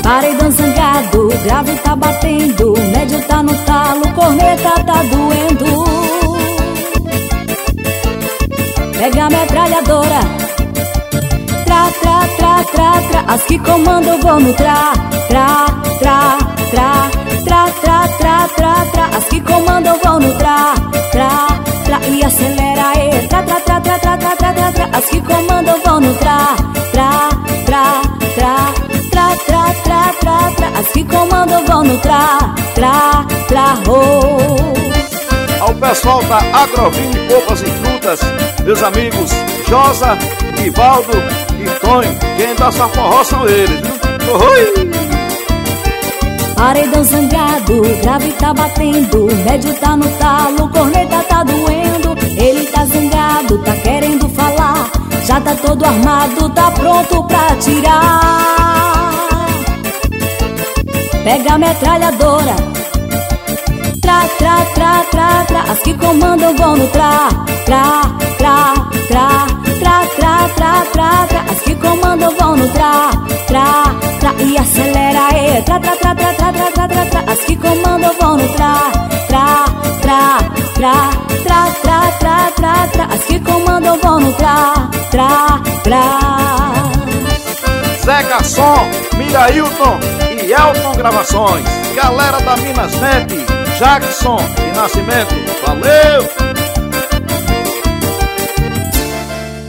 Paredão zangado, grave tá batendo, médio tá no talo, corneta tá doendo. Pega a metralhadora, tra, tra, tra, tra, tra. As que comandam vão no tra, tra, tra, tra, tra, tra, tra, tra, tra. As que comandam vão no tra, tra, tra. E acelera aí, tra, tra, tra, tra, tra, tra, tra, tra, tra. As que comandam vão no tra, tra, tra, tra, tra, tra, tra, tra, tra. As que comandam vão no tra, tra, tra, oh. Ao pessoal da Agrovini Polpas e Frutas, meus amigos Josa, Ivaldo e Tonho, quem dá essa forró são eles, viu? Oi! Paredão zangado, grave tá batendo, médio tá no talo, corneta tá doendo. Ele tá zangado, tá querendo falar, já tá todo armado, tá pronto pra atirar. Pega a metralhadora, tra, tra, tra, tra, tra. As que comandam vão no tra, tra, tra, tra, tra, tra, tra, tra, tra. As que comandam vão no tra, tra, tra. E acelera aí, tra, tra, tra, tra, tra, tra, tra, tra, tra. As que comandam vão no tra, tra, tra, tra, tra, tra, tra, tra, tra. As que comandam vão no tra, tra, tra. Zeca Som, Mirailton e Elton Gravações, galera da Minas Net, Jackson e Nascimento, valeu!